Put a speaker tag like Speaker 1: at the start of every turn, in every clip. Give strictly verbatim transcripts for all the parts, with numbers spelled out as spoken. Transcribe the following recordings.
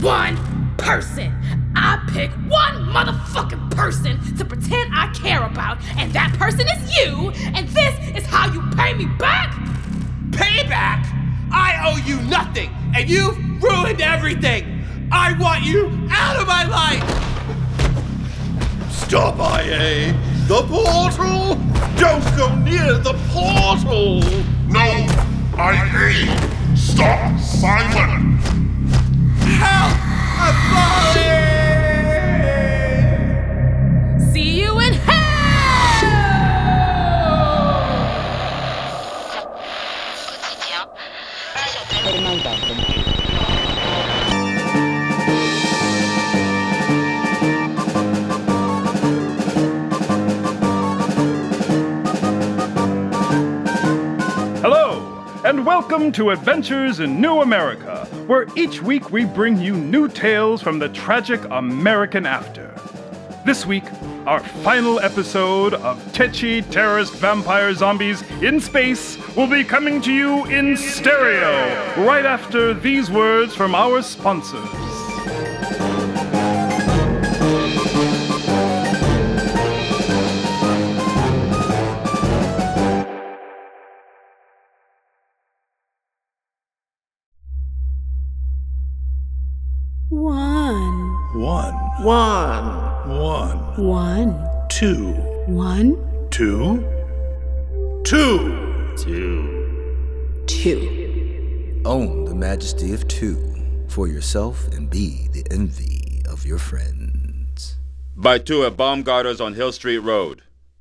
Speaker 1: one person. I pick one motherfucking person to pretend I care about, and that person is you, and this is how you pay me back?
Speaker 2: Payback? I owe you nothing, and you've ruined everything. I want you out of my life.
Speaker 3: Stop, I A. The portal! Don't go near the portal!
Speaker 4: No, I A. Stop, Simon!
Speaker 2: Help! I'm falling!
Speaker 1: See you in hell!
Speaker 5: Hello, and welcome to Adventures in New America, where each week we bring you new tales from the tragic American after. This week, our final episode of Tetchy Terrorist Vampire Zombies in Space will be coming to you in stereo, right after these words from our sponsors.
Speaker 6: One.
Speaker 3: One,
Speaker 2: One.
Speaker 3: one,
Speaker 6: One.
Speaker 3: two,
Speaker 6: One.
Speaker 3: two, two.
Speaker 6: Two.
Speaker 7: Own the majesty of two for yourself and be the envy of your friends.
Speaker 8: By two at Baumgartner's on Hill Street Road.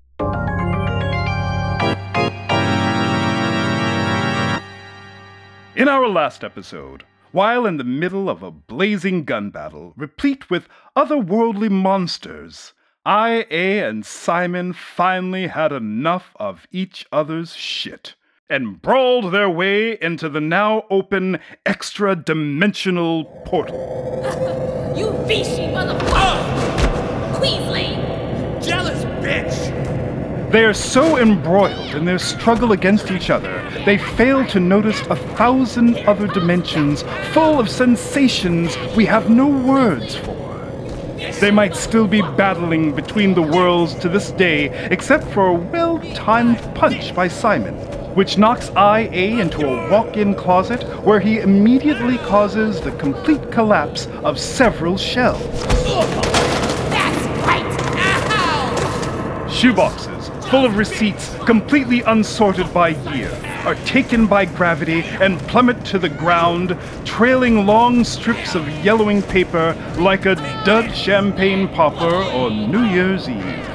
Speaker 5: In our last episode, while in the middle of a blazing gun battle, replete with otherworldly monsters, I A and Simon finally had enough of each other's shit and brawled their way into the now open extra-dimensional portal.
Speaker 1: You Vichy motherfucker! Queensland!
Speaker 2: Jealous bitch!
Speaker 5: They are so embroiled in their struggle against each other, they fail to notice a thousand other dimensions full of sensations we have no words for. They might still be battling between the worlds to this day, except for a well-timed punch by Simon, which knocks I A into a walk-in closet where he immediately causes the complete collapse of several shelves.
Speaker 1: That's right! Ow!
Speaker 5: Shoeboxes full of receipts, completely unsorted by year, are taken by gravity and plummet to the ground, trailing long strips of yellowing paper like a dud champagne popper on New Year's Eve.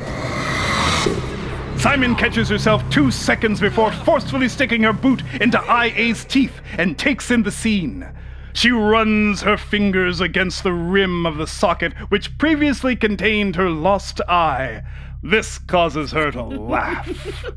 Speaker 5: Simon catches herself two seconds before forcefully sticking her boot into I A's teeth and takes in the scene. She runs her fingers against the rim of the socket which previously contained her lost eye. This causes her to laugh.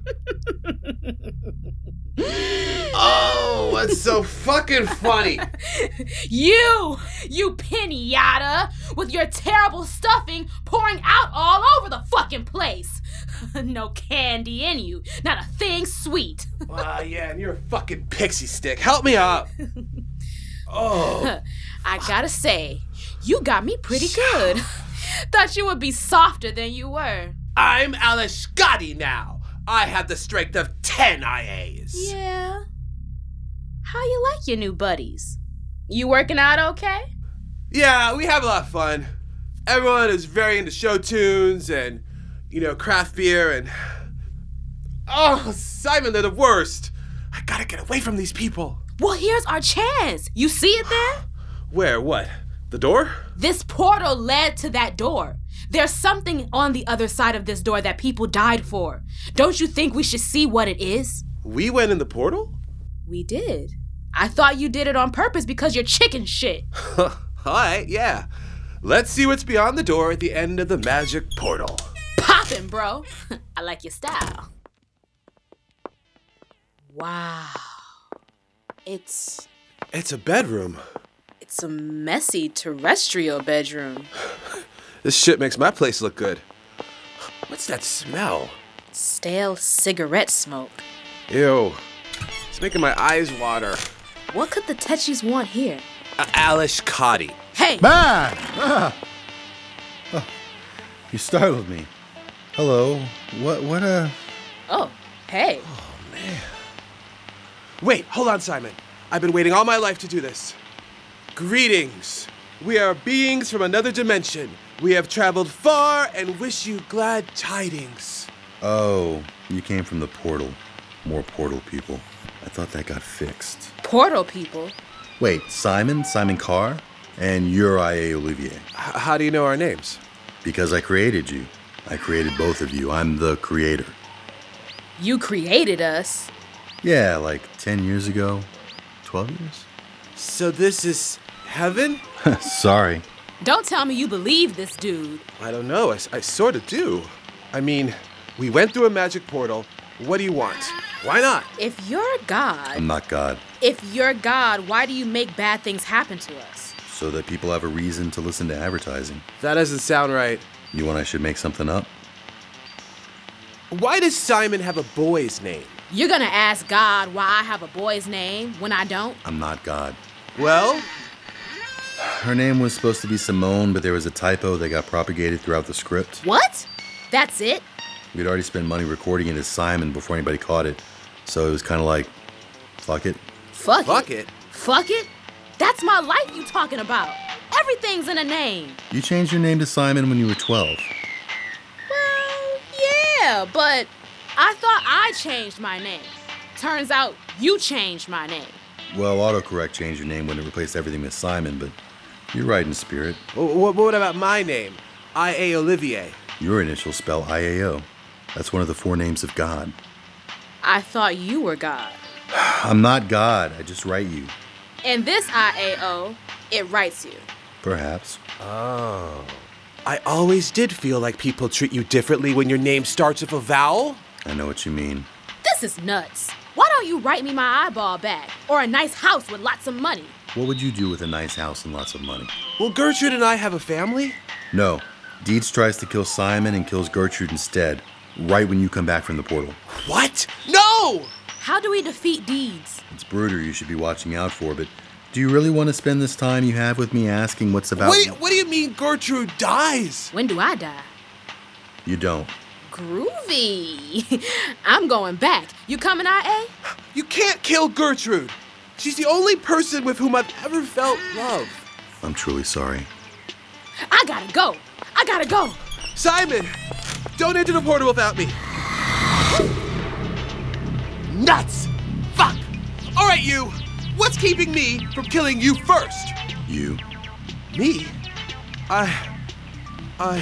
Speaker 2: Oh, what's so fucking funny?
Speaker 1: You! You pinata! With your terrible stuffing pouring out all over the fucking place! No candy in you. Not a thing sweet.
Speaker 2: Ah, uh, yeah, and you're a fucking pixie stick. Help me up. Oh.
Speaker 1: I gotta say, you got me pretty good. Thought you would be softer than you were.
Speaker 2: I'm Alice Scotty now. I have the strength of ten I As.
Speaker 1: Yeah. How you like your new buddies? You working out okay?
Speaker 2: Yeah, we have a lot of fun. Everyone is very into show tunes and, you know, craft beer and... Oh, Simon, they're the worst. I gotta get away from these people.
Speaker 1: Well, here's our chance. You see it there?
Speaker 2: Where? What? The door?
Speaker 1: This portal led to that door. There's something on the other side of this door that people died for. Don't you think we should see what it is?
Speaker 2: We went in the portal?
Speaker 1: We did. I thought you did it on purpose because you're chicken shit.
Speaker 2: All right, yeah. Let's see what's beyond the door at the end of the magic portal.
Speaker 1: Poppin', bro. I like your style. Wow. It's...
Speaker 2: It's a bedroom.
Speaker 1: It's a messy terrestrial bedroom.
Speaker 2: This shit makes my place look good. What's that smell?
Speaker 1: Stale cigarette smoke.
Speaker 2: Ew. It's making my eyes water.
Speaker 1: What could the Tetchies want here?
Speaker 2: Uh, Alice Cotty.
Speaker 1: Hey!
Speaker 9: Ma! Ah. Oh, you startled me. Hello. What, what, uh...
Speaker 1: Oh, hey.
Speaker 2: Wait, hold on, Simon. I've been waiting all my life to do this. Greetings. We are beings from another dimension. We have traveled far and wish you glad tidings.
Speaker 9: Oh, you came from the portal. More portal people. I thought that got fixed.
Speaker 1: Portal people?
Speaker 9: Wait, Simon? Simon Carr? And you're I A Olivier.
Speaker 2: H- how do you know our names?
Speaker 9: Because I created you. I created both of you. I'm the creator.
Speaker 1: You created us?
Speaker 9: Yeah, like ten years ago. twelve years?
Speaker 2: So this is heaven?
Speaker 9: Sorry.
Speaker 1: Don't tell me you believe this dude.
Speaker 2: I don't know. I, I sort of do. I mean, we went through a magic portal. What do you want? Why not?
Speaker 1: If you're God,
Speaker 9: I'm not God.
Speaker 1: if you're God, why do you make bad things happen to us?
Speaker 9: So that people have a reason to listen to advertising.
Speaker 2: That doesn't sound right.
Speaker 9: You want I should make something up?
Speaker 2: Why does Simon have a boy's name?
Speaker 1: You're gonna ask God why I have a boy's name when I don't?
Speaker 9: I'm not God.
Speaker 2: Well,
Speaker 9: Her name was supposed to be Simone, but there was a typo that got propagated throughout the script.
Speaker 1: What? That's it?
Speaker 9: We'd already spent money recording it as Simon before anybody caught it. So it was kind of like, fuck it.
Speaker 1: Fuck,
Speaker 2: fuck
Speaker 1: it.
Speaker 2: it.
Speaker 1: Fuck it? That's my life you talking about. Everything's in a name.
Speaker 9: You changed your name to Simon when you were twelve.
Speaker 1: Well, yeah, but I thought I changed my name. Turns out you changed my name.
Speaker 9: Well, autocorrect changed your name when it replaced everything with Simon, but you're right in spirit.
Speaker 2: What, what about my name? I A Olivier.
Speaker 9: Your initials spell I A O. That's one of the four names of God.
Speaker 1: I thought you were God.
Speaker 9: I'm not God. I just write you.
Speaker 1: And this I A O, it writes you.
Speaker 9: Perhaps.
Speaker 2: Oh. I always did feel like people treat you differently when your name starts with a vowel.
Speaker 9: I know what you mean.
Speaker 1: This is nuts. Why don't you write me my eyeball back? Or a nice house with lots of money?
Speaker 9: What would you do with a nice house and lots of money?
Speaker 2: Will Gertrude and I have a family?
Speaker 9: No. Deeds tries to kill Simon and kills Gertrude instead, right when you come back from the portal.
Speaker 2: What? No!
Speaker 1: How do we defeat Deeds?
Speaker 9: It's Bruder you should be watching out for, but do you really want to spend this time you have with me asking what's about...
Speaker 2: Wait, what do you mean Gertrude dies?
Speaker 1: When do I die?
Speaker 9: You don't.
Speaker 1: Groovy. I'm going back. You coming, I A?
Speaker 2: You can't kill Gertrude. She's the only person with whom I've ever felt love.
Speaker 9: I'm truly sorry.
Speaker 1: I gotta go. I gotta go.
Speaker 2: Simon, don't enter the portal without me. Nuts! Fuck! All right, you. What's keeping me from killing you first?
Speaker 9: You.
Speaker 2: Me? I... I...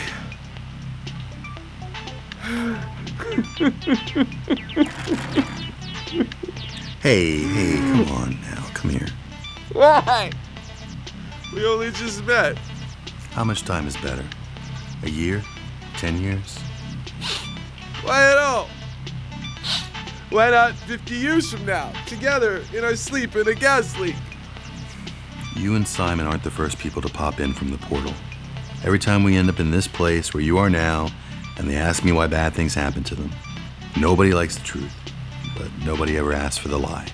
Speaker 9: Hey, hey, come on now. Come here.
Speaker 2: Why? We only just met.
Speaker 9: How much time is better? A year? Ten years?
Speaker 2: Why at all? Why not fifty years from now, together in our sleep in a gas leak?
Speaker 9: You and Simon aren't the first people to pop in from the portal. Every time we end up in this place where you are now, and they ask me why bad things happen to them, nobody likes the truth, but nobody ever asks for the lie.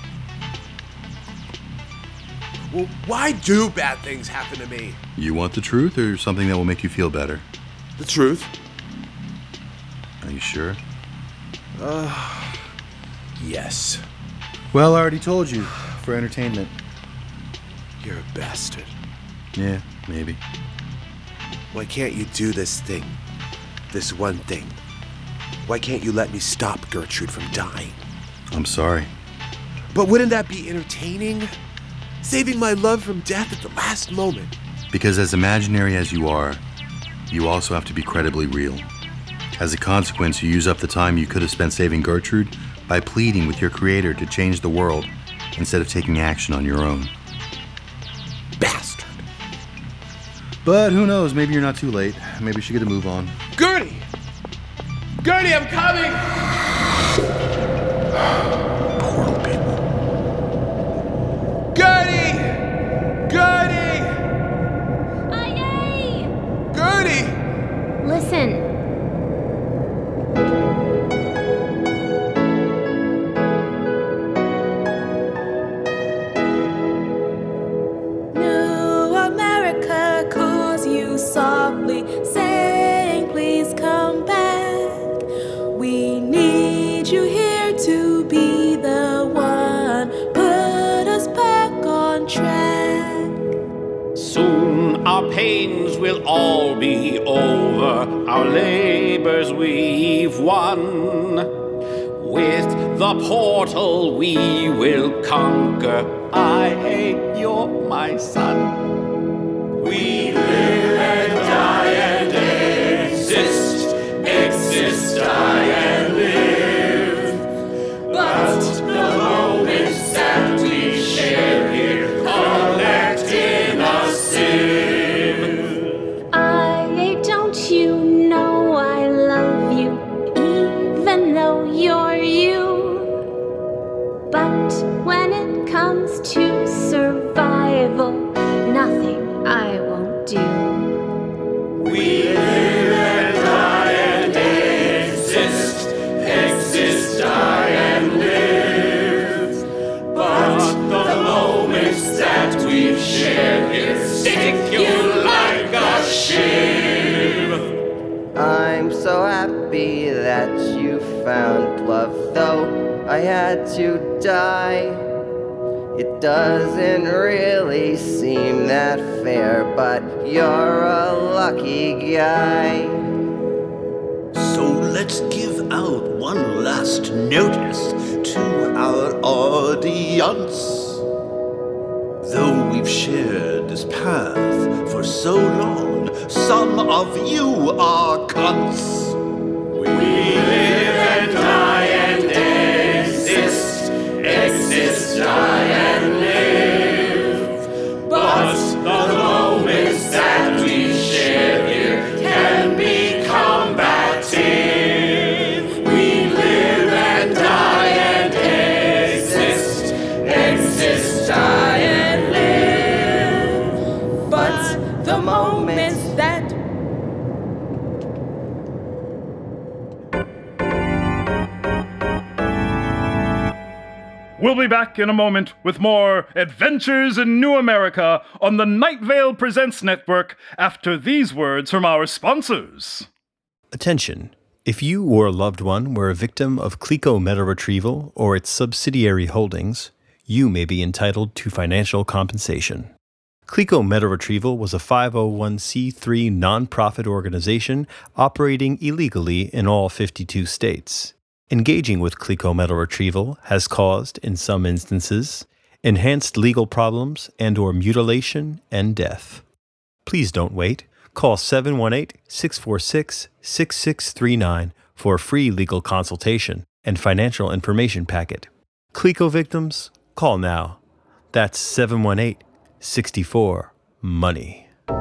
Speaker 2: Well, why do bad things happen to me?
Speaker 9: You want the truth or something that will make you feel better?
Speaker 2: The truth.
Speaker 9: Are you sure?
Speaker 2: Uh, yes.
Speaker 9: Well, I already told you, for entertainment.
Speaker 2: You're a bastard.
Speaker 9: Yeah, maybe.
Speaker 2: Why can't you do this thing? This one thing? Why can't you let me stop Gertrude from dying?
Speaker 9: I'm sorry.
Speaker 2: But wouldn't that be entertaining? Saving my love from death at the last moment.
Speaker 9: Because as imaginary as you are, you also have to be credibly real. As a consequence, you use up the time you could have spent saving Gertrude by pleading with your creator to change the world instead of taking action on your own.
Speaker 2: Bastard.
Speaker 9: But who knows, maybe you're not too late. Maybe you should get a move on.
Speaker 2: Gertie! Gertie, I'm coming!
Speaker 9: Portal people.
Speaker 2: Gertie! Gertie!
Speaker 10: Aye,
Speaker 2: Gertie!
Speaker 10: listen.
Speaker 1: New America.
Speaker 10: soon our pains will all be over. Our labors we've won. With the portal we will conquer. I, you're my son. We live and die and exist. Exist, die and live. But the moments that we share here collect in a sieve.
Speaker 11: I, don't you know I love you, even though you're you? But when it comes to survival, nothing I won't do.
Speaker 10: We live and die and exist, exist, die and live. But the moments that we've shared here stick you like a shiv.
Speaker 12: I'm so happy that you found love, though I had to die. It doesn't really seem that fair, but you're a lucky guy.
Speaker 3: So let's give out one last notice to our audience. Though we've shared this path for so long, some of you are cunts.
Speaker 10: We live and die and exist, exist, die and live. But the moments that we share here can be combative. We live and die and exist, exist, die and live. But the moments that
Speaker 5: We'll be back in a moment with more Adventures in New America on the Night Vale Presents Network after these words from our sponsors.
Speaker 13: Attention. If you or a loved one were a victim of Clico Meta Retrieval or its subsidiary holdings, you may be entitled to financial compensation. Clico Meta Retrieval was a five oh one c three nonprofit organization operating illegally in all fifty-two states. Engaging with Clico Meta Retrieval has caused, in some instances, enhanced legal problems and or mutilation and death. Please don't wait. Call seven one eight, six four six, six six three nine for a free legal consultation and financial information packet. Clico victims, call now. That's seven one eight, six four, money.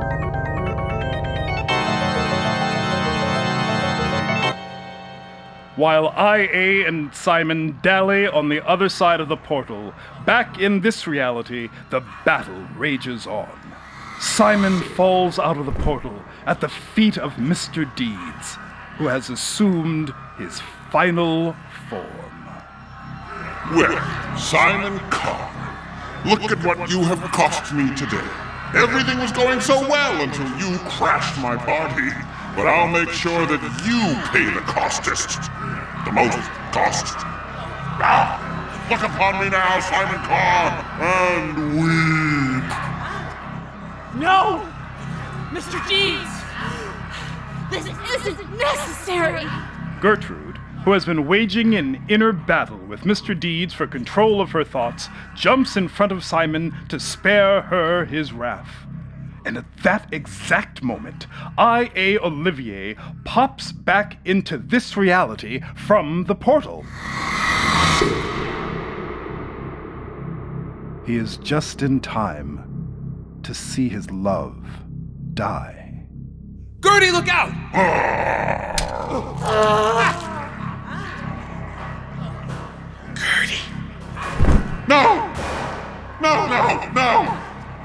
Speaker 5: While I A and Simon dally on the other side of the portal, back in this reality, the battle rages on. Simon falls out of the portal at the feet of Mister Deeds, who has assumed his final form.
Speaker 4: Well, Simon Carr, look at what you have cost me today. Everything was going so well until you crashed my party. But I'll make sure that you pay the costest. The most cost. Now, look upon me now, Simon Carr, and weep.
Speaker 1: No! Mister Deeds! This isn't necessary!
Speaker 5: Gertrude, who has been waging an inner battle with Mister Deeds for control of her thoughts, jumps in front of Simon to spare her his wrath. And at that exact moment, I A Olivier pops back into this reality from the portal. He is just in time to see his love die.
Speaker 2: Gertie, look out!
Speaker 4: Gertie. No! No, no, no!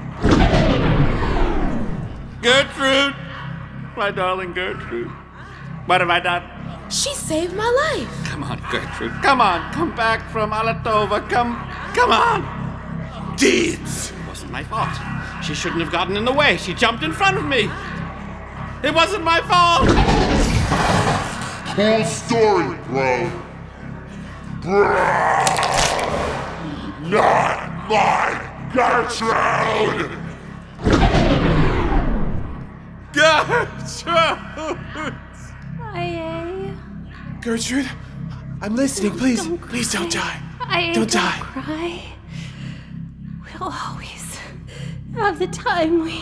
Speaker 10: Gertrude! My darling Gertrude. What have I done?
Speaker 1: She saved my life.
Speaker 10: Come on, Gertrude. Come on. Come back from Alatova. Come, come on.
Speaker 2: Deeds!
Speaker 10: It wasn't my fault. She shouldn't have gotten in the way. She jumped in front of me. It wasn't my fault.
Speaker 4: Cool story, bro. Bro. Not my Gertrude!
Speaker 2: Gertrude!
Speaker 11: I A.
Speaker 2: Gertrude, I'm listening. Please,
Speaker 11: don't
Speaker 2: please don't die.
Speaker 11: I A,
Speaker 2: Don't
Speaker 11: don't
Speaker 2: die.
Speaker 11: cry. We'll always have the time we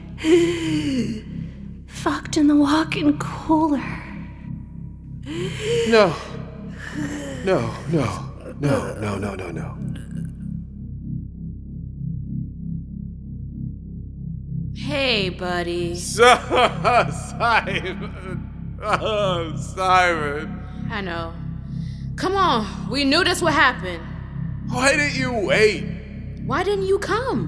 Speaker 11: fucked in the walk-in cooler.
Speaker 2: No. No, no, no, no, no, no, no.
Speaker 1: Hey, buddy.
Speaker 2: Simon. Oh, Simon.
Speaker 1: I know. Come on, we knew this would happen.
Speaker 2: Why didn't you wait?
Speaker 1: Why didn't you come?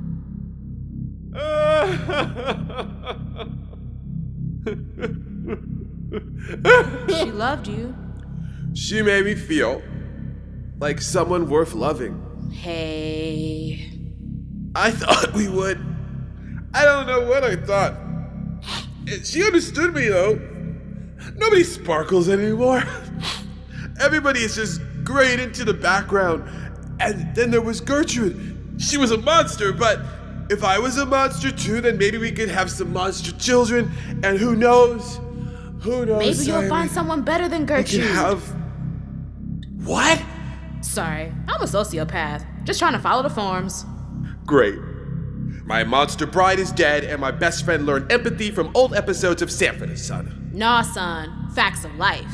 Speaker 1: She loved you.
Speaker 2: She made me feel like someone worth loving.
Speaker 1: Hey.
Speaker 2: I thought we would. I don't know what I thought. She understood me, though. Nobody sparkles anymore. Everybody is just grayed into the background. And then there was Gertrude. She was a monster, but if I was a monster too, then maybe we could have some monster children. And who knows? Who knows?
Speaker 1: Maybe
Speaker 2: Simon?
Speaker 1: you'll find someone better than
Speaker 2: We
Speaker 1: Gertrude.
Speaker 2: could have. What?
Speaker 1: Sorry, I'm a sociopath. Just trying to follow the forms.
Speaker 2: Great. My monster bride is dead, and my best friend learned empathy from old episodes of Sanford and Son.
Speaker 1: Nah, son. Facts of life.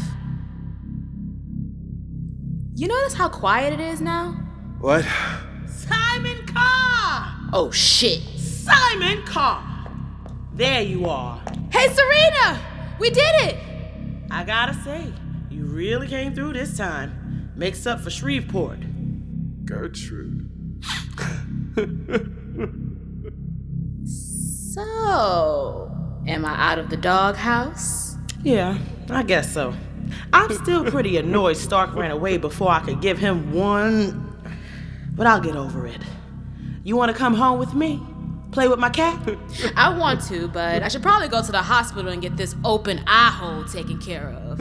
Speaker 1: You notice how quiet it is now?
Speaker 2: What?
Speaker 14: Simon Carr!
Speaker 1: Oh, shit.
Speaker 14: Simon Carr! There you are.
Speaker 1: Hey, Serena! We did it!
Speaker 14: I gotta say, you really came through this time. Makes up for Shreveport.
Speaker 2: Gertrude.
Speaker 1: So, am I out of the doghouse?
Speaker 14: Yeah, I guess so. I'm still pretty annoyed Stark ran away before I could give him one, but I'll get over it. You want to come home with me? Play with my cat?
Speaker 1: I want to, but I should probably go to the hospital and get this open eye hole taken care of.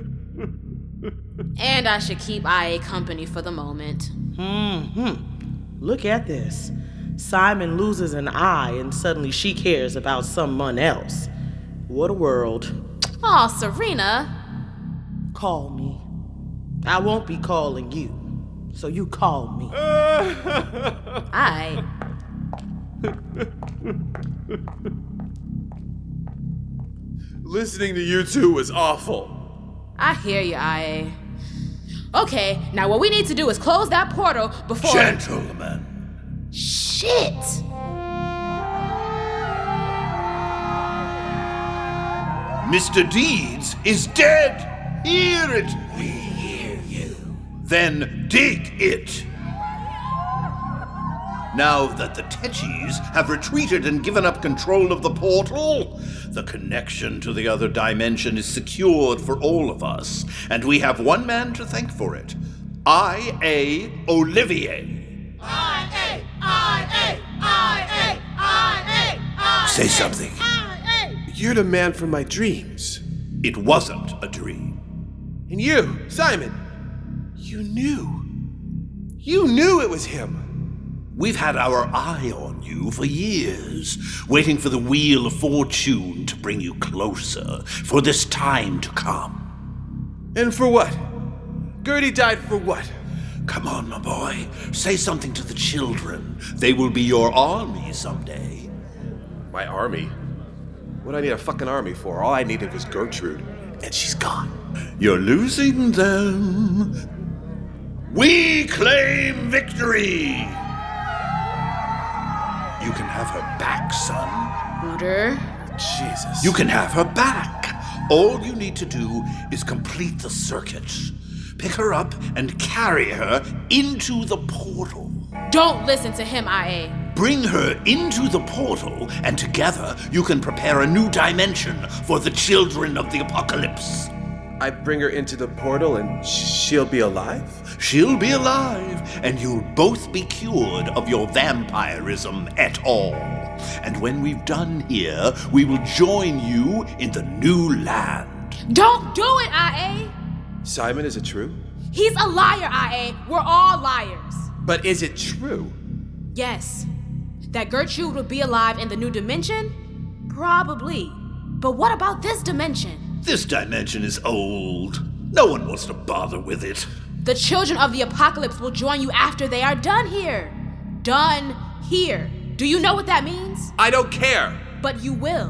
Speaker 1: And I should keep I A company for the moment.
Speaker 14: Hmm. Look at this. Simon loses an eye and suddenly she cares about someone else. What a world.
Speaker 1: Aw, Serena.
Speaker 14: Call me. I won't be calling you. So you call me.
Speaker 1: Aight.
Speaker 2: Listening to you two was awful.
Speaker 1: I hear you, I A. Okay, now what we need to do is close that portal before...
Speaker 3: Gentlemen.
Speaker 1: Shit!
Speaker 3: Mister Deeds is dead. Hear it. We hear you. Then dig it. Now that the Tetchies have retreated and given up control of the portal, the connection to the other dimension is secured for all of us, and we have one man to thank for it. I A Olivier.
Speaker 14: I A, I A, I A, I A, I A.
Speaker 3: Say something.
Speaker 2: You're the man from my dreams.
Speaker 3: It wasn't a dream.
Speaker 2: And you, Simon, you knew. You knew it was him.
Speaker 3: We've had our eye on you for years, waiting for the Wheel of Fortune to bring you closer, for this time to come.
Speaker 2: And for what? Gertie died for what?
Speaker 3: Come on, my boy. Say something to the children. They will be your army someday.
Speaker 2: My army? What do I need a fucking army for? All I needed was Gertrude, and she's gone.
Speaker 3: You're losing them. We claim victory! You can have her back, son.
Speaker 1: Order.
Speaker 2: Jesus.
Speaker 3: You can have her back. All you need to do is complete the circuit. Pick her up and carry her into the portal.
Speaker 1: Don't listen to him, I A.
Speaker 3: Bring her into the portal, and together you can prepare a new dimension for the children of the apocalypse.
Speaker 2: I bring her into the portal and she'll be alive?
Speaker 3: She'll be alive, and you'll both be cured of your vampirism et al. And when we've done here, we will join you in the new land.
Speaker 1: Don't do it, I A.
Speaker 2: Simon, is it true?
Speaker 1: He's a liar, I A. We're all liars.
Speaker 2: But is it true?
Speaker 1: Yes. That Gertrude will be alive in the new dimension? Probably. But what about this dimension?
Speaker 3: This dimension is old. No one wants to bother with it.
Speaker 1: The children of the apocalypse will join you after they are done here. Done here. Do you know what that means?
Speaker 2: I don't care.
Speaker 1: But you will.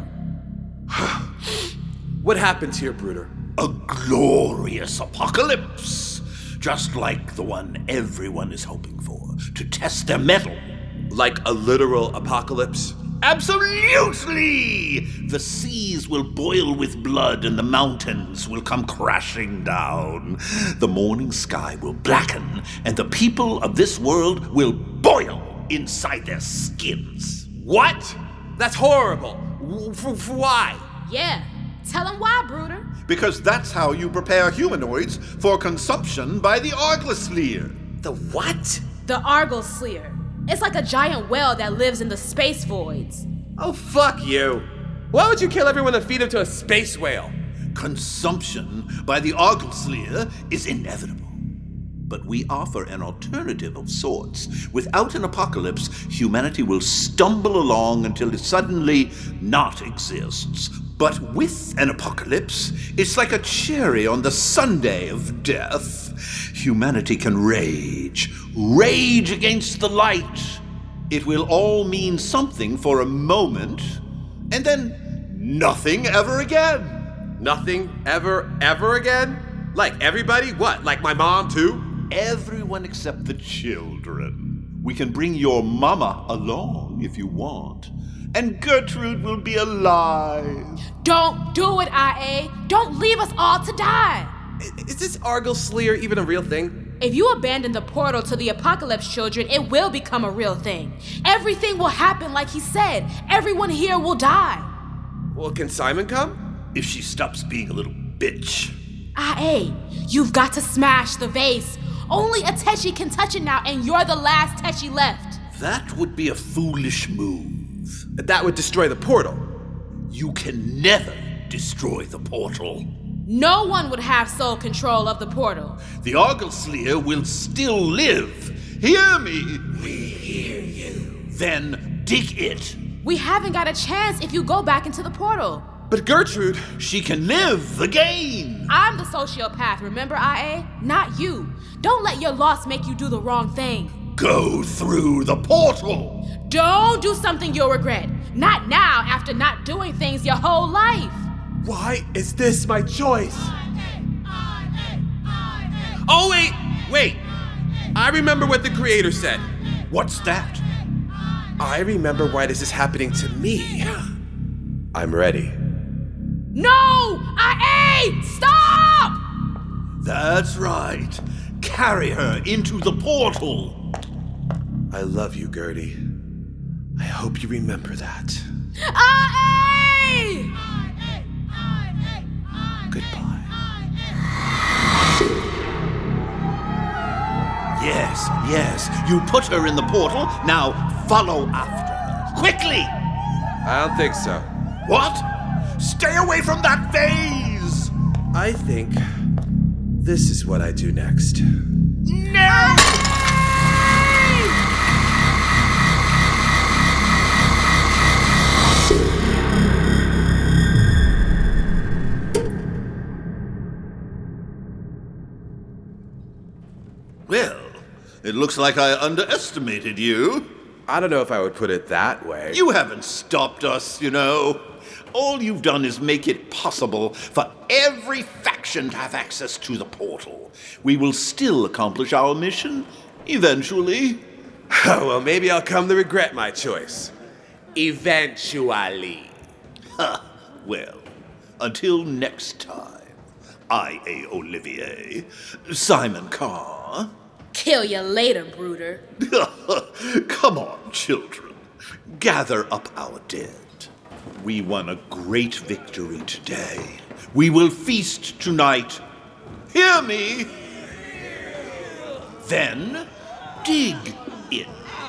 Speaker 2: What happens here, Bruder?
Speaker 3: A glorious apocalypse. Just like the one everyone is hoping for, to test their mettle.
Speaker 2: Like a literal apocalypse?
Speaker 3: Absolutely! The seas will boil with blood and the mountains will come crashing down. The morning sky will blacken and the people of this world will boil inside their skins.
Speaker 2: What? That's horrible. For, for why?
Speaker 1: Yeah, tell them why, Bruder.
Speaker 3: Because that's how you prepare humanoids for consumption by the Arglesleer.
Speaker 2: The what?
Speaker 1: The Arglesleer. It's like a giant whale that lives in the space voids.
Speaker 2: Oh, fuck you. Why would you kill everyone and feed them to a space whale?
Speaker 3: Consumption by the Arglesleer is inevitable. But we offer an alternative of sorts. Without an apocalypse, humanity will stumble along until it suddenly not exists. But with an apocalypse, it's like a cherry on the sundae of death. Humanity can rage, rage against the light. It will all mean something for a moment, and then nothing ever again.
Speaker 2: Nothing ever, ever again? Like everybody? What, like my mom too?
Speaker 3: Everyone except the children. We can bring your mama along if you want. And Gertrude will be alive.
Speaker 1: Don't do it, I A. Don't leave us all to die.
Speaker 2: Is this Arglesleer even a real thing?
Speaker 1: If you abandon the portal to the apocalypse, children, it will become a real thing. Everything will happen like he said. Everyone here will die.
Speaker 2: Well, can Simon come?
Speaker 3: If she stops being a little bitch.
Speaker 1: I A, you've got to smash the vase. Only a Techi can touch it now, and you're the last Techi left.
Speaker 3: That would be a foolish move.
Speaker 2: That would destroy the portal.
Speaker 3: You can never destroy the portal.
Speaker 1: No one would have sole control of the portal.
Speaker 3: The Arglesleer will still live. Hear me?
Speaker 2: We hear you.
Speaker 3: Then dig it.
Speaker 1: We haven't got a chance if you go back into the portal.
Speaker 2: But Gertrude,
Speaker 3: she can live again.
Speaker 1: I'm the sociopath, remember, I A? Not you. Don't let your loss make you do the wrong thing.
Speaker 3: Go through the portal.
Speaker 1: Don't do something you'll regret. Not now, after not doing things your whole life.
Speaker 2: Why is this my choice? Oh, wait, wait. I remember what the creator said.
Speaker 3: What's that?
Speaker 2: I remember why this is happening to me. I'm ready.
Speaker 1: No! I A! Stop!
Speaker 3: That's right. Carry her into the portal.
Speaker 2: I love you, Gertie. I hope you remember that.
Speaker 1: I A!
Speaker 2: Goodbye.
Speaker 3: Yes, yes. You put her in the portal. Now follow after her. Quickly!
Speaker 2: I don't think so.
Speaker 3: What? Stay away from that vase!
Speaker 2: I think this is what I do next.
Speaker 3: No! Well, it looks like I underestimated you.
Speaker 2: I don't know if I would put it that way.
Speaker 3: You haven't stopped us, you know. All you've done is make it possible for every faction to have access to the portal. We will still accomplish our mission, eventually.
Speaker 2: Well, maybe I'll come to regret my choice. Eventually.
Speaker 3: Huh. Well, until next time, I A Olivier, Simon Carr.
Speaker 1: Kill you later, Bruder.
Speaker 3: Come on, children. Gather up our dead. We won a great victory today. We will feast tonight. Hear me? Then dig it.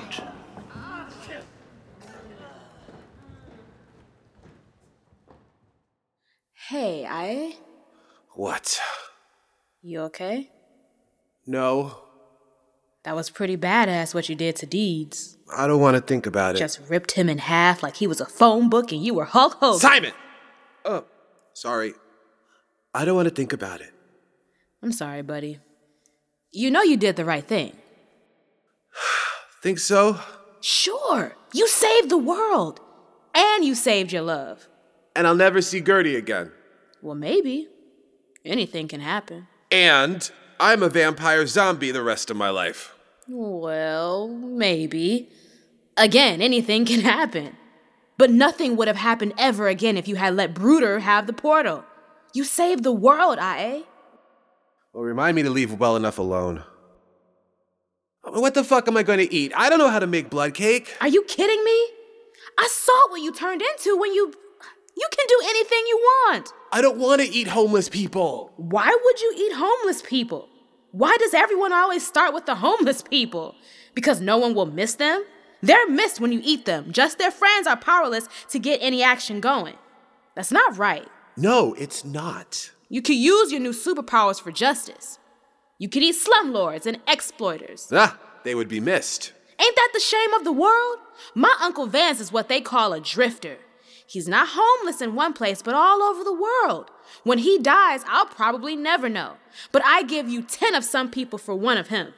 Speaker 1: Hey, I.
Speaker 2: What?
Speaker 1: You okay?
Speaker 2: No.
Speaker 1: That was pretty badass what you did to Deeds.
Speaker 2: I don't want to think about it.
Speaker 1: Just ripped him in half like he was a phone book and you were Hulk Hogan.
Speaker 2: Simon! Oh, sorry. I don't want to think about it.
Speaker 1: I'm sorry, buddy. You know you did the right thing.
Speaker 2: Think so?
Speaker 1: Sure. You saved the world. And you saved your love.
Speaker 2: And I'll never see Gertie again.
Speaker 1: Well, maybe. Anything can happen.
Speaker 2: And I'm a vampire zombie the rest of my life.
Speaker 1: Well, maybe. Again, anything can happen. But nothing would have happened ever again if you had let Bruder have the portal. You saved the world, I A.
Speaker 2: Well, remind me to leave well enough alone. What the fuck am I going to eat? I don't know how to make blood cake.
Speaker 1: Are you kidding me? I saw what you turned into when you... You can do anything you want.
Speaker 2: I don't want to eat homeless people.
Speaker 1: Why would you eat homeless people? Why does everyone always start with the homeless people? Because no one will miss them? They're missed when you eat them. Just their friends are powerless to get any action going. That's not right.
Speaker 2: No, it's not.
Speaker 1: You could use your new superpowers for justice. You could eat slumlords and exploiters.
Speaker 2: Ah, they would be missed.
Speaker 1: Ain't that the shame of the world? My Uncle Vance is what they call a drifter. He's not homeless in one place, but all over the world. When he dies, I'll probably never know. But I give you ten of some people for one of him.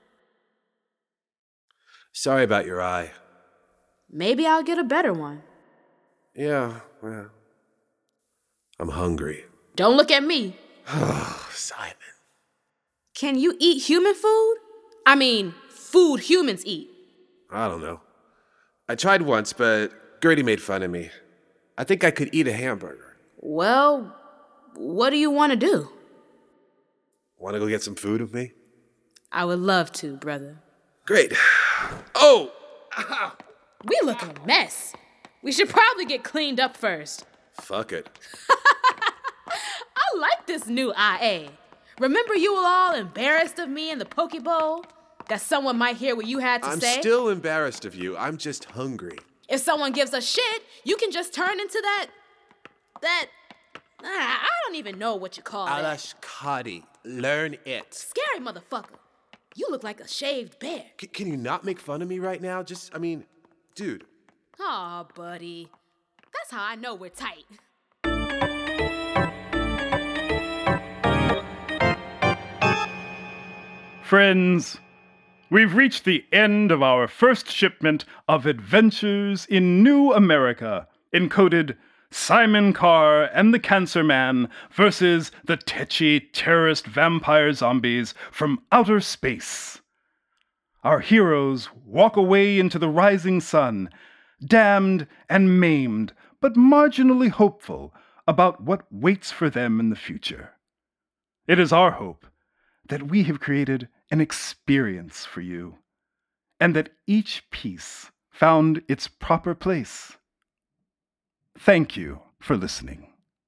Speaker 2: Sorry about your eye.
Speaker 1: Maybe I'll get a better one.
Speaker 2: Yeah, well, I'm hungry.
Speaker 1: Don't look at me.
Speaker 2: Oh, Simon.
Speaker 1: Can you eat human food? I mean, food humans eat.
Speaker 2: I don't know. I tried once, but Gertie made fun of me. I think I could eat a hamburger.
Speaker 1: Well, what do you want to do?
Speaker 2: Want to go get some food with me?
Speaker 1: I would love to, brother.
Speaker 2: Great. Oh! Ow.
Speaker 1: We look a mess. We should probably get cleaned up first.
Speaker 2: Fuck it.
Speaker 1: I like this new I A. Remember you were all embarrassed of me in the Poke Bowl? That someone might hear what you had to
Speaker 2: I'm
Speaker 1: say?
Speaker 2: I'm still embarrassed of you. I'm just hungry.
Speaker 1: If someone gives a shit, you can just turn into that... That... I don't even know what you call that.
Speaker 2: Alashkadi. Learn it.
Speaker 1: Scary motherfucker. You look like a shaved bear.
Speaker 2: C- can you not make fun of me right now? Just, I mean, dude.
Speaker 1: Aw, buddy. That's how I know we're tight.
Speaker 5: Friends, we've reached the end of our first shipment of Adventures in New America, encoded Simon Carr and the Cancer Man versus the tetchy terrorist vampire zombies from outer space. Our heroes walk away into the rising sun, damned and maimed, but marginally hopeful about what waits for them in the future. It is our hope that we have created an experience for you, and that each piece found its proper place. Thank you for listening.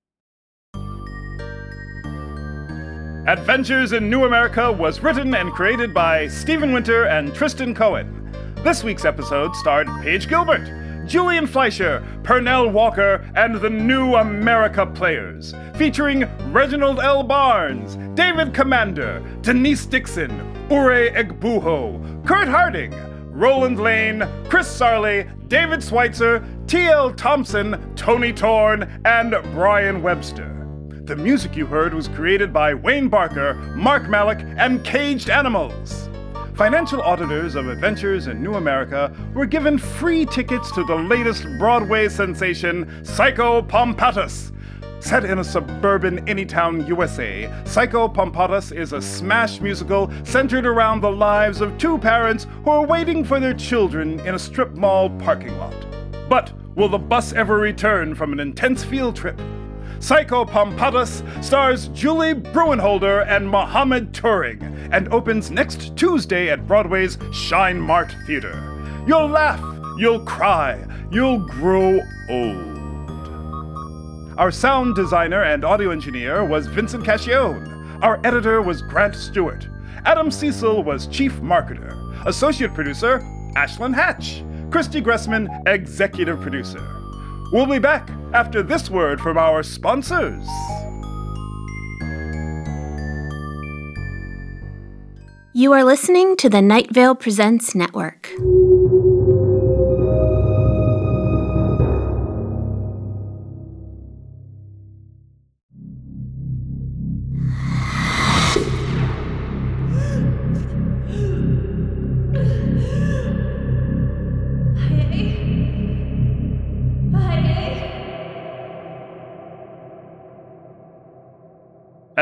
Speaker 5: Adventures in New America was written and created by Stephen Winter and Tristan Cohen. This week's episode starred Paige Gilbert, Julian Fleischer, Pernell Walker, and the New America Players, featuring Reginald L. Barnes, David Commander, Denise Dixon, Ure Egbuho, Kurt Harding, Roland Lane, Chris Sarley, David Schweitzer, T L. Thompson, Tony Torn, and Brian Webster. The music you heard was created by Wayne Barker, Mark Malik, and Caged Animals. Financial auditors of Adventures in New America were given free tickets to the latest Broadway sensation, Psycho Pompatus. Set in a suburban Anytown, U S A, Psycho Pompatus is a smash musical centered around the lives of two parents who are waiting for their children in a strip mall parking lot. But will the bus ever return from an intense field trip? Psycho Pompatus stars Julie Bruenholder and Mohammed Turing and opens next Tuesday at Broadway's Shine Mart Theater. You'll laugh, you'll cry, you'll grow old. Our sound designer and audio engineer was Vincent Cacchione. Our editor was Grant Stewart. Adam Cecil was chief marketer. Associate producer, Ashlyn Hatch. Christy Gressman, executive producer. We'll be back after this word from our sponsors.
Speaker 11: You are listening to the Night Vale Presents Network.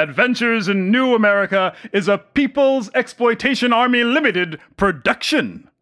Speaker 5: Adventures in New America is a People's Exploitation Army Limited production.